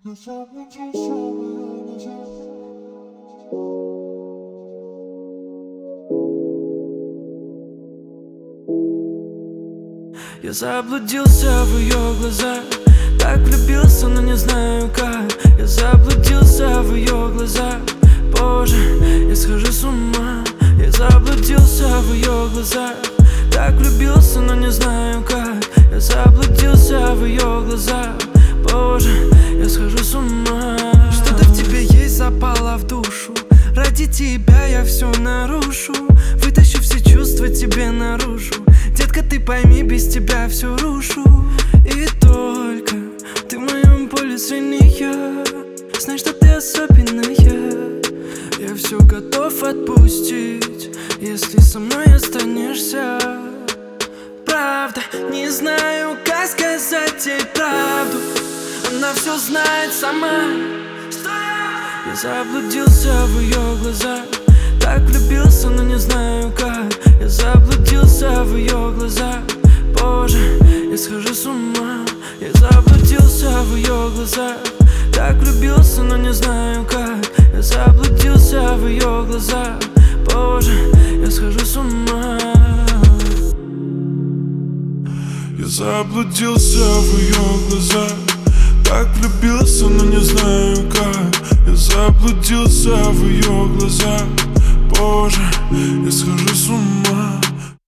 Я заблудился в ее глазах, так влюбился, но не знаю как. Я заблудился в ее глазах, Боже, я схожу с ума. Я заблудился в ее глазах, так влюбился, но не знаю как. Я заблудился в ее глазах, Боже, я схожу с ума. Что-то в тебе есть, запало в душу. Ради тебя я все нарушу, вытащу все чувства тебе наружу. Детка, ты пойми, без тебя все рушу. И только ты в моем поле зрения, знай, что ты особенная. Я все готов отпустить, если со мной останешься. Правда, не знаю, как сказать ей правду, она все знает сама. Я заблудился в ее глазах, так влюбился, но не знаю как. Я заблудился в ее глазах, Боже, я схожу с ума. Я заблудился в ее глазах, так влюбился, но не знаю как. Я заблудился в ее глазах, Боже, я схожу с ума. Я заблудился в ее глазах.